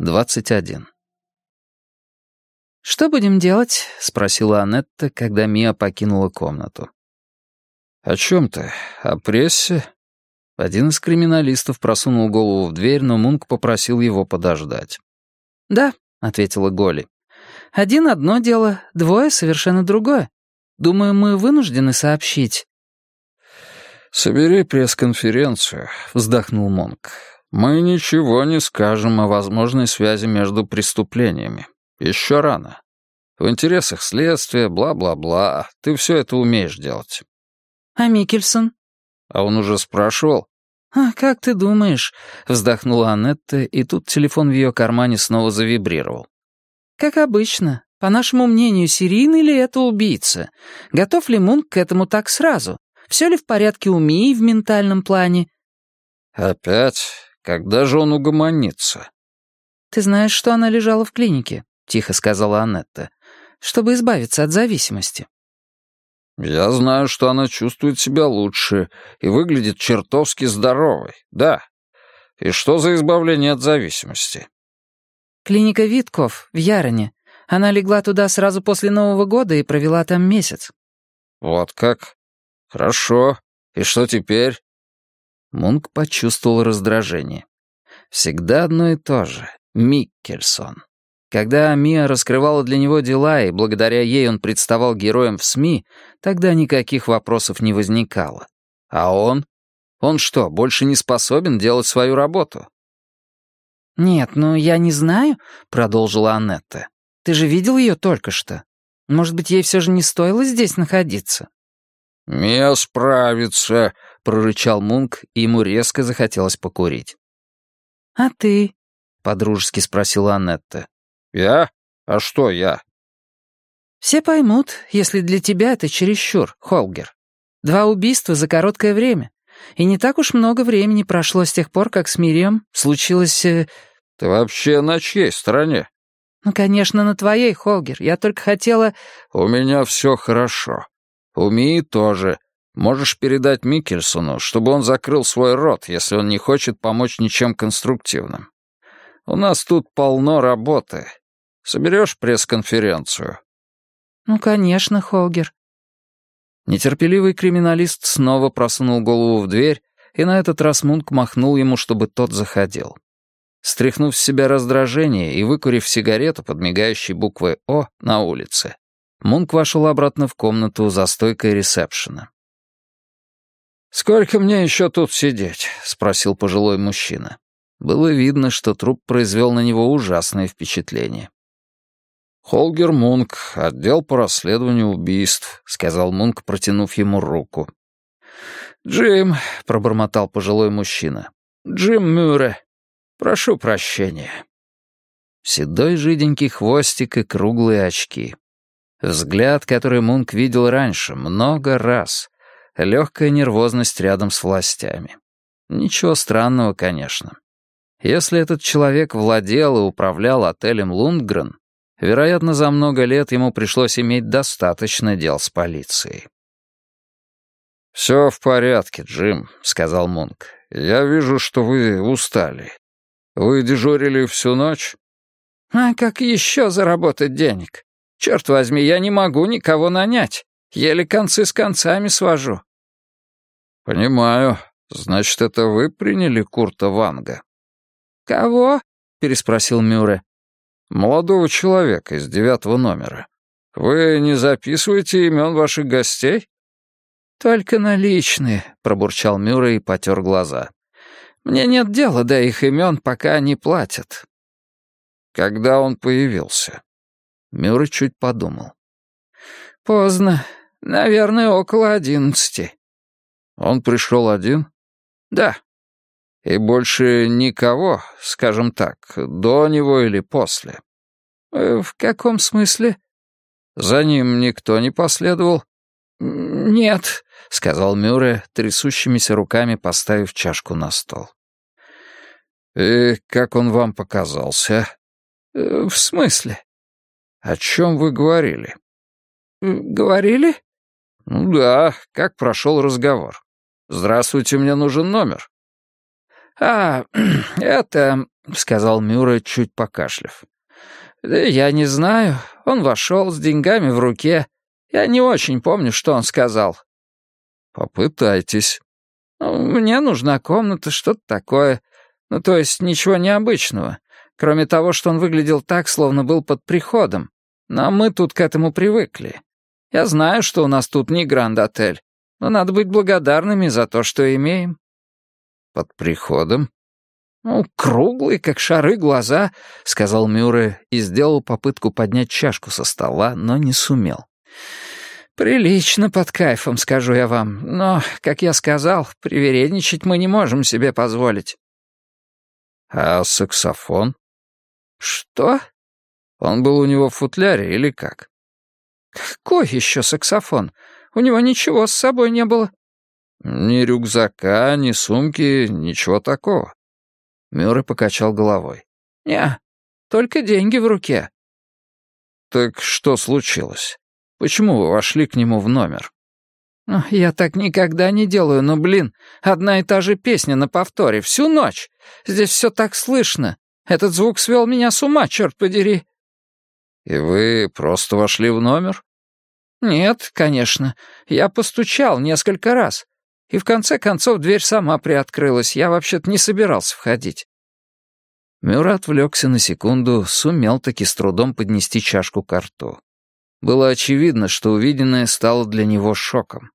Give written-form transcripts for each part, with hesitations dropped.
21. «Что будем делать?» — спросила Аннетта, когда Миа покинула комнату. «О чем ты? О прессе?» Один из криминалистов просунул голову в дверь, но Мунк попросил его подождать. «Да», — ответила Голли. «Один — одно дело, двое — совершенно другое. Думаю, мы вынуждены сообщить». «Собери пресс-конференцию», — вздохнул Мунк. «Мы ничего не скажем о возможной связи между преступлениями. Еще рано. В интересах следствия, бла-бла-бла. Ты все это умеешь делать». «А Микельсон?» «А он уже спрашивал?» «Как ты думаешь?» — вздохнула Аннетта, и тут телефон в ее кармане снова завибрировал. «Как обычно. По нашему мнению, серийный ли это убийца? Готов ли Мунк к этому так сразу? Все ли в порядке у Мии в ментальном плане?» «Опять? Когда же он угомонится?» «Ты знаешь, что она лежала в клинике», — тихо сказала Аннетта, «чтобы избавиться от зависимости». «Я знаю, что она чувствует себя лучше и выглядит чертовски здоровой, да. И что за избавление от зависимости?» «Клиника Витков в Яроне. Она легла туда сразу после Нового года и провела там месяц». «Вот как? Хорошо. И что теперь?» Мунк почувствовал раздражение. Всегда одно и то же. Миккельсон. Когда Миа раскрывала для него дела, и благодаря ей он представал героем в СМИ, тогда никаких вопросов не возникало. А он? Он что, больше не способен делать свою работу? «Нет, ну я не знаю», — продолжила Аннетта. «Ты же видел ее только что. Может быть, ей все же не стоило здесь находиться?» «Миа справится», — прорычал Мунк, и ему резко захотелось покурить. «А ты?» — подружески спросила Аннетта. «Я? А что я?» «Все поймут, если для тебя это чересчур, Холгер. 2 убийства за короткое время. И не так уж много времени прошло с тех пор, как с Мириам случилось...» «Ты вообще на чьей стороне?» «Ну, конечно, на твоей, Холгер. Я только хотела...» «У меня все хорошо. У Мии тоже. Можешь передать Микельсону, чтобы он закрыл свой рот, если он не хочет помочь ничем конструктивным. У нас тут полно работы. Соберешь пресс-конференцию?» «Ну, конечно, Холгер». Нетерпеливый криминалист снова просунул голову в дверь, и на этот раз Мунк махнул ему, чтобы тот заходил. Стряхнув с себя раздражение и выкурив сигарету под мигающей буквой «О» на улице, Мунк вошел обратно в комнату за стойкой ресепшена. «Сколько мне еще тут сидеть?» — спросил пожилой мужчина. Было видно, что труп произвел на него ужасное впечатление. «Холгер Мунк, отдел по расследованию убийств», — сказал Мунк, протянув ему руку. «Джим», — пробормотал пожилой мужчина, — «Джим Мюрре. Прошу прощения». Седой жиденький хвостик и круглые очки. Взгляд, который Мунк видел раньше, много раз. Легкая нервозность рядом с властями. Ничего странного, конечно. Если этот человек владел и управлял отелем «Лундгрен», вероятно, за много лет ему пришлось иметь достаточно дел с полицией. «Все в порядке, Джим», — сказал Мунк. «Я вижу, что вы устали. Вы дежурили всю ночь?» «А как еще заработать денег? Черт возьми, я не могу никого нанять. Еле концы с концами свожу». «Понимаю. Значит, это вы приняли Курта Ванга?» «Кого?» — переспросил Мюрре. «Молодого человека из 9 номера. Вы не записываете имен ваших гостей?» «Только наличные», — пробурчал Мюрре и потер глаза. «Мне нет дела до их имен, пока они платят». «Когда он появился?» Мюрре чуть подумал. «Поздно. Наверное, около 11. «Он пришел один?» «Да». «И больше никого, скажем так, до него или после?» «В каком смысле?» «За ним никто не последовал?» «Нет», — сказал Мюрре, трясущимися руками поставив чашку на стол. «И как он вам показался?» «В смысле?» «О чем вы говорили?» «Говорили?» «Ну да, как прошел разговор? Здравствуйте, мне нужен номер». «А, это...» — сказал Мюррей, чуть покашляв. «Да я не знаю. Он вошел с деньгами в руке. Я не очень помню, что он сказал». «Попытайтесь». «Мне нужна комната, что-то такое. Ну, то есть ничего необычного. Кроме того, что он выглядел так, словно был под приходом. Но мы тут к этому привыкли. Я знаю, что у нас тут не Гранд-отель, но надо быть благодарными за то, что имеем». «Под приходом?» «Ну, круглые, как шары, глаза», — сказал Мюррей и сделал попытку поднять чашку со стола, но не сумел. «Прилично под кайфом, скажу я вам, но, как я сказал, привередничать мы не можем себе позволить». «А саксофон?» «Что?» «Он был у него в футляре или как?» «Какой еще саксофон? У него ничего с собой не было». «Ни рюкзака, ни сумки, ничего такого». Мюррей покачал головой. «Не, только деньги в руке». «Так что случилось? Почему вы вошли к нему в номер?» «Я так никогда не делаю, но, блин, одна и та же песня на повторе, всю ночь. Здесь все так слышно. Этот звук свел меня с ума, черт подери». «И вы просто вошли в номер?» «Нет, конечно. Я постучал несколько раз. И в конце концов дверь сама приоткрылась. Я вообще-то не собирался входить». Мюррей отвлекся на секунду, сумел таки с трудом поднести чашку ко рту. Было очевидно, что увиденное стало для него шоком.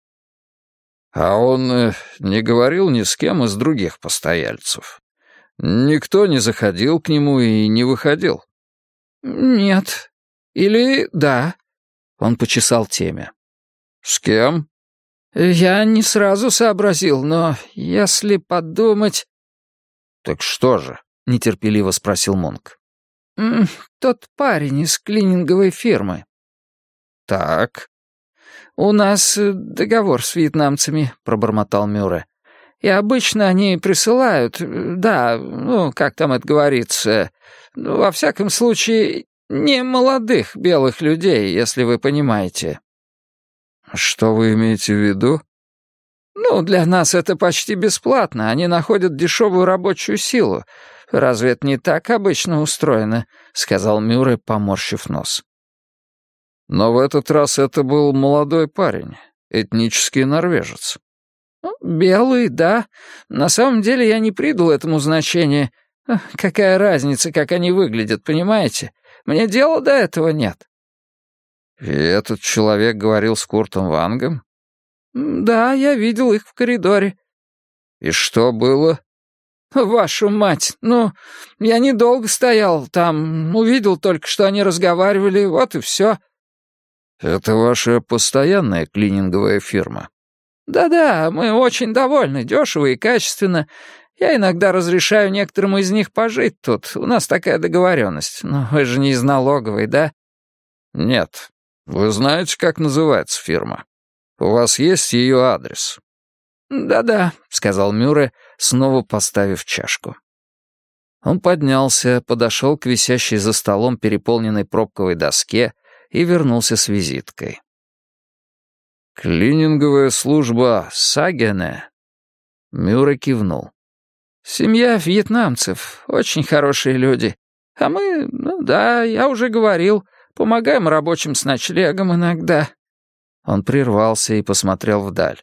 «А он не говорил ни с кем из других постояльцев? Никто не заходил к нему и не выходил?» «Нет. Или да». Он почесал темя. «С кем?» «Я не сразу сообразил, но если подумать...» «Так что же?» — нетерпеливо спросил Монк. «Тот парень из клининговой фирмы». «Так». «У нас договор с вьетнамцами», — пробормотал Мюррей. «И обычно они присылают, да, ну, как там это говорится, во всяком случае, не молодых белых людей, если вы понимаете». «Что вы имеете в виду?» «Ну, для нас это почти бесплатно. Они находят дешевую рабочую силу. Разве это не так обычно устроено?» — сказал Мюррей, поморщив нос. «Но в этот раз это был молодой парень, этнический норвежец». «Ну, белый, да. На самом деле я не придал этому значения. Какая разница, как они выглядят, понимаете? Мне дела до этого нет». «И этот человек говорил с Куртом Вангом?» «Да, я видел их в коридоре». «И что было?» «Вашу мать! Ну, я недолго стоял там, увидел только, что они разговаривали, вот и все». «Это ваша постоянная клининговая фирма?» «Да-да, мы очень довольны, дешево и качественно. Я иногда разрешаю некоторым из них пожить тут, у нас такая договоренность. Но вы же не из налоговой, да?» «Нет. Вы знаете, как называется фирма? У вас есть ее адрес?» «Да-да», — сказал Мюррей, снова поставив чашку. Он поднялся, подошел к висящей за столом переполненной пробковой доске и вернулся с визиткой. «Клининговая служба Сагене?» Мюррей кивнул. «Семья вьетнамцев, очень хорошие люди. А мы, ну да, я уже говорил, помогаем рабочим с ночлегом иногда». Он прервался и посмотрел вдаль.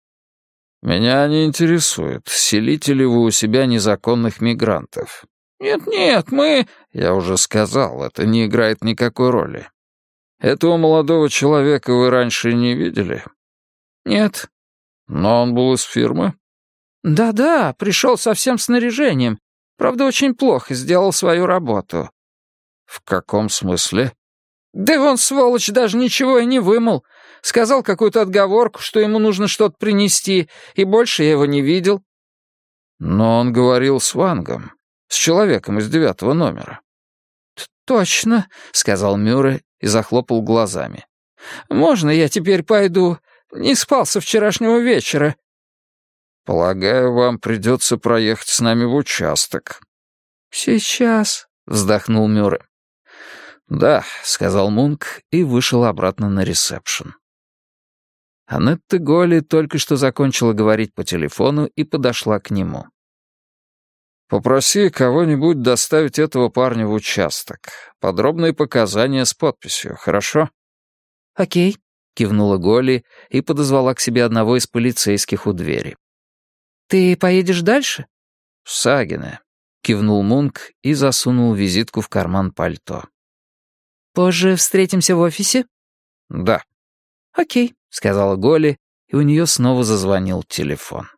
«Меня не интересует, селите ли вы у себя незаконных мигрантов». «Нет-нет, мы...» «Я уже сказал, это не играет никакой роли. Этого молодого человека вы раньше не видели?» «Нет». «Но он был из фирмы?» «Да-да, пришел со всем снаряжением. Правда, очень плохо сделал свою работу». «В каком смысле?» «Да он, сволочь, даже ничего и не вымыл. Сказал какую-то отговорку, что ему нужно что-то принести, и больше я его не видел». «Но он говорил с Вангом, с человеком из 9 номера». «Точно», — сказал Мюррей и захлопал глазами. «Можно я теперь пойду? Не спал со вчерашнего вечера». «Полагаю, вам придется проехать с нами в участок». «Сейчас», — вздохнул Мюррей. «Да», — сказал Мунк и вышел обратно на ресепшн. Анетта Голли только что закончила говорить по телефону и подошла к нему. Попроси кого-нибудь доставить этого парня в участок. Подробные показания с подписью, хорошо?» «Окей», — кивнула Голли и подозвала к себе одного из полицейских у двери. «Ты поедешь дальше?» «В Сагине», — кивнул Мунк и засунул визитку в карман пальто. «Позже встретимся в офисе?» «Да». «Окей», — сказала Голли, и у нее снова зазвонил телефон.